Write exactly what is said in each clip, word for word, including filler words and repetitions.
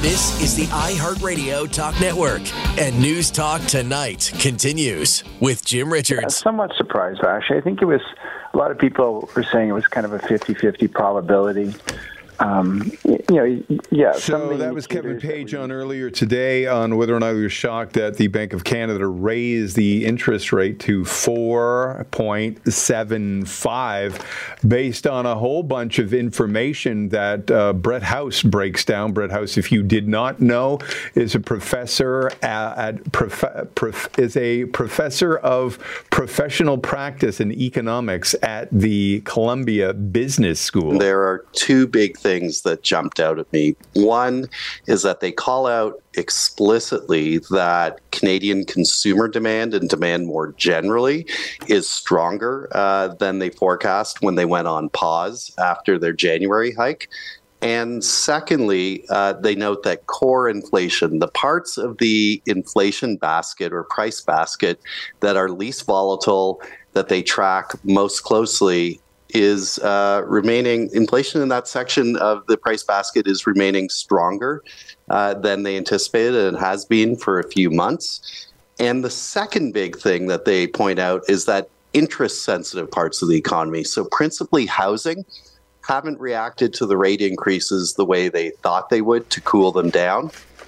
This is the iHeartRadio Talk Network, and News Talk Tonight continues with Jim Richards. I'm somewhat surprised, actually. I think it was, a lot of people were saying it was kind of a fifty-fifty probability. Um, you know, yeah. So that was Kevin Page on earlier today on whether or not he was shocked that the Bank of Canada raised the interest rate to four point seven five based on a whole bunch of information that uh, Brett House breaks down. Brett House, if you did not know, is a professor at, at prof, prof, is a professor of professional practice in economics at the Columbia Business School. There are two big things that jumped out at me. One is that they call out explicitly that Canadian consumer demand and demand more generally is stronger uh, than they forecast when they went on pause after their January hike. And secondly, uh, they note that core inflation, the parts of the inflation basket or price basket that are least volatile, that they track most closely, is uh, remaining, inflation in that section of the price basket is remaining stronger uh, than they anticipated, and has been for a few months. And the second big thing that they point out is that interest-sensitive parts of the economy, so principally housing, haven't reacted to the rate increases the way they thought they would to cool them down.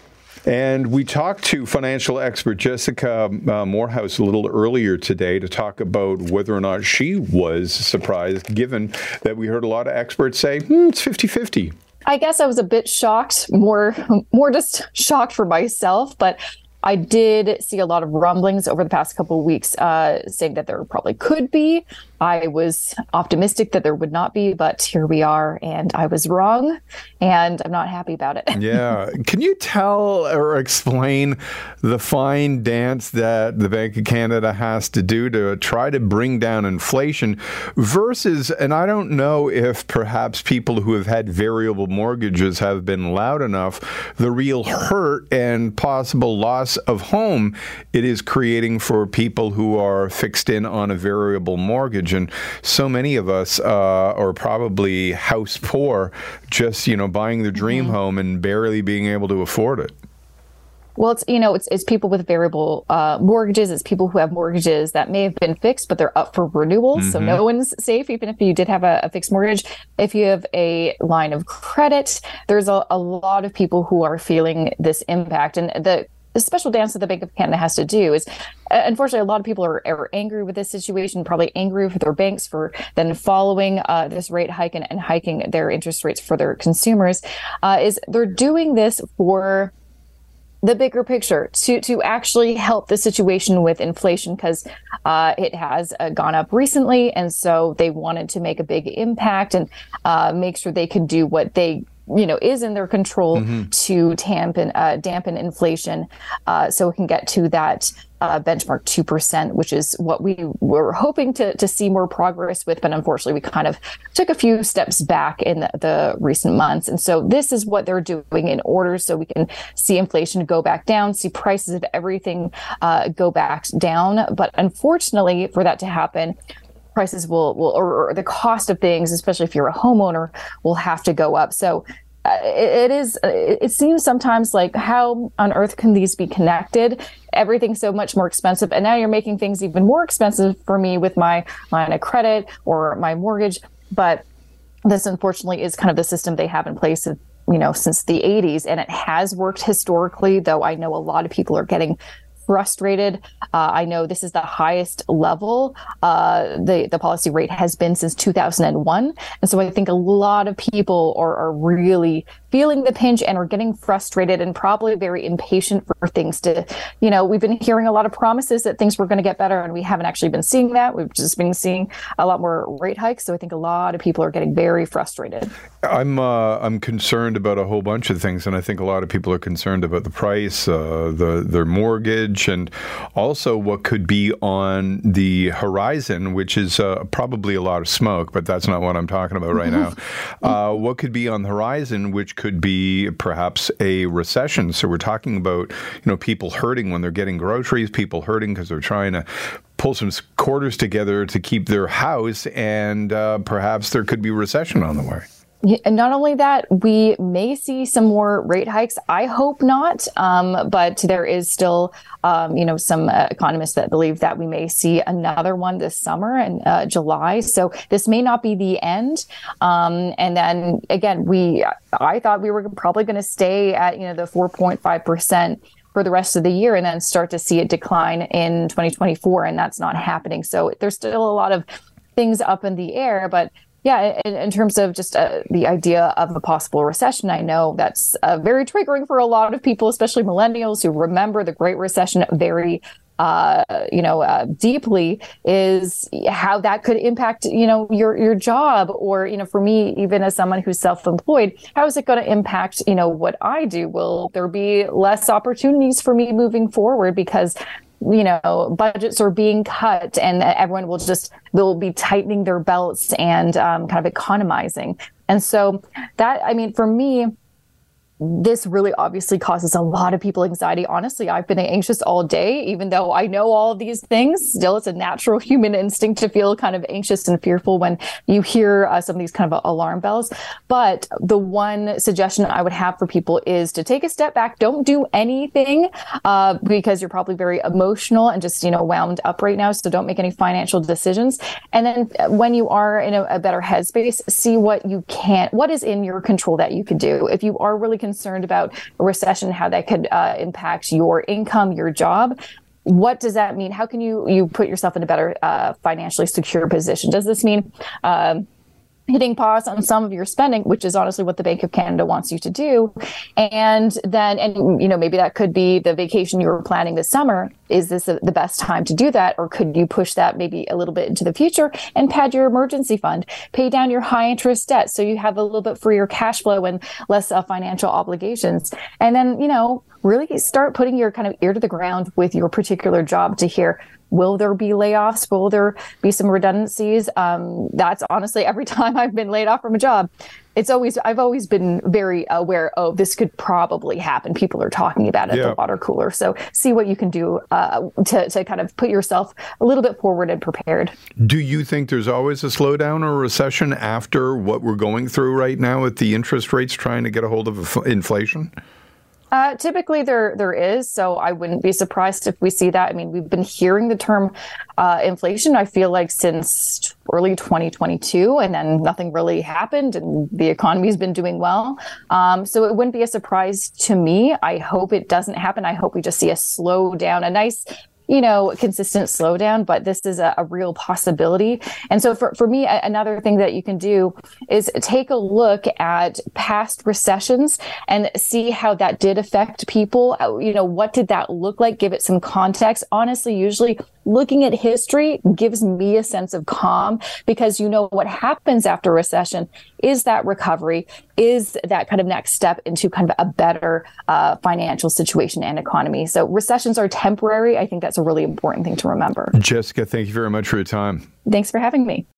And we talked to financial expert Jessica uh, Morehouse a little earlier today to talk about whether or not she was surprised, given that we heard a lot of experts say, hmm, it's fifty-fifty. I guess I was a bit shocked, more, more just shocked for myself, but I did see a lot of rumblings over the past couple of weeks uh, saying that there probably could be. I was optimistic that there would not be, but here we are, and I was wrong, and I'm not happy about it. Yeah. Can you tell or explain the fine dance that the Bank of Canada has to do to try to bring down inflation versus, and I don't know if perhaps people who have had variable mortgages have been loud enough, the real hurt and possible loss of home it is creating for people who are fixed in on a variable mortgage. And so many of us uh, are probably house poor, just, you know, buying the dream mm-hmm. home and barely being able to afford it. Well, it's, you know, it's, it's people with variable uh, mortgages. It's people who have mortgages that may have been fixed, but they're up for renewal. Mm-hmm. So no one's safe, even if you did have a, a fixed mortgage. If you have a line of credit, there's a, a lot of people who are feeling this impact. And the The special dance that the Bank of Canada has to do is, uh, unfortunately, a lot of people are, are angry with this situation, probably angry with their banks for then following uh, this rate hike and, and hiking their interest rates for their consumers, uh, is they're doing this for the bigger picture, to to actually help the situation with inflation, because uh, it has uh, gone up recently. And so they wanted to make a big impact and uh, make sure they could do what they you know, is in their control mm-hmm. to dampen, uh, dampen inflation uh, so we can get to that uh, benchmark two percent, which is what we were hoping to, to see more progress with. But unfortunately, we kind of took a few steps back in the, the recent months. And so this is what they're doing in order so we can see inflation go back down, see prices of everything uh, go back down. But unfortunately, for that to happen, prices will, will or, or the cost of things, especially if you're a homeowner, will have to go up. So uh, it, it is, it seems sometimes like, how on earth can these be connected? Everything's so much more expensive. And now you're making things even more expensive for me with my line of credit or my mortgage. But this, unfortunately, is kind of the system they have in place, you know, since the eighties. And it has worked historically, though I know a lot of people are getting frustrated. Uh, I know this is the highest level uh, the, the policy rate has been since two thousand one. And so I think a lot of people are, are really feeling the pinch and are getting frustrated and probably very impatient for things to, you know, we've been hearing a lot of promises that things were going to get better, and we haven't actually been seeing that. We've just been seeing a lot more rate hikes. So I think a lot of people are getting very frustrated. I'm uh, I'm concerned about a whole bunch of things, and I think a lot of people are concerned about the price, uh, the their mortgage, and also what could be on the horizon, which is uh, probably a lot of smoke, but that's not what I'm talking about right now. Uh, what could be on the horizon, which could be perhaps a recession. So we're talking about, you know, people hurting when they're getting groceries, people hurting because they're trying to pull some quarters together to keep their house, and uh, perhaps there could be recession on the way. And not only that, we may see some more rate hikes. I hope not, um, but there is still, um, you know, some uh, economists that believe that we may see another one this summer in uh, July. So this may not be the end. Um, and then again, we I thought we were probably going to stay at, you know, the four point five percent for the rest of the year and then start to see it decline in twenty twenty-four, and that's not happening. So there's still a lot of things up in the air, but yeah, in, in terms of just uh, the idea of a possible recession, I know that's uh, very triggering for a lot of people, especially millennials who remember the Great Recession very, uh, you know, uh, deeply, is how that could impact, you know, your your job. Or, you know, for me, even as someone who's self-employed, how is it going to impact, you know, what I do? Will there be less opportunities for me moving forward because, you know, budgets are being cut and everyone will just, they'll be tightening their belts and um, kind of economizing. And so that, I mean, for me, this really obviously causes a lot of people anxiety. Honestly, I've been anxious all day, even though I know all of these things. Still, it's a natural human instinct to feel kind of anxious and fearful when you hear uh, some of these kind of alarm bells. But the one suggestion I would have for people is to take a step back. Don't do anything uh, because you're probably very emotional and just, you know, wound up right now. So don't make any financial decisions. And then when you are in a, a better headspace, see what you can, what is in your control that you can do. If you are really concerned about a recession, how that could uh, impact your income, your job, what does that mean? How can you you put yourself in a better uh, financially secure position? Does this mean um, hitting pause on some of your spending, which is honestly what the Bank of Canada wants you to do? And then, and you know, maybe that could be the vacation you were planning this summer. Is this a, the best time to do that? Or could you push that maybe a little bit into the future and pad your emergency fund, pay down your high interest debt so you have a little bit freer cash flow and less uh, financial obligations? And then, you know, really start putting your kind of ear to the ground with your particular job to hear, will there be layoffs? Will there be some redundancies? Um, that's honestly, every time I've been laid off from a job, it's always, I've always been very aware, oh, this could probably happen. People are talking about it at yeah. the water cooler. So see what you can do uh, to, to kind of put yourself a little bit forward and prepared. Do you think there's always a slowdown or a recession after what we're going through right now with the interest rates trying to get a hold of inflation? Uh, typically there there is, so I wouldn't be surprised if we see that. I mean, we've been hearing the term uh, inflation, I feel like, since early twenty twenty-two, and then nothing really happened, and the economy's been doing well. Um, so it wouldn't be a surprise to me. I hope it doesn't happen. I hope we just see a slowdown, a nice, you know, consistent slowdown, but this is a, a real possibility. And so for, for me, a, another thing that you can do is take a look at past recessions and see how that did affect people. You know, what did that look like? Give it some context. Honestly, usually looking at history gives me a sense of calm, because you know what happens after a recession is that recovery, is that kind of next step into kind of a better uh, financial situation and economy. So recessions are temporary. I think that's a really important thing to remember. Jessica, thank you very much for your time. Thanks for having me.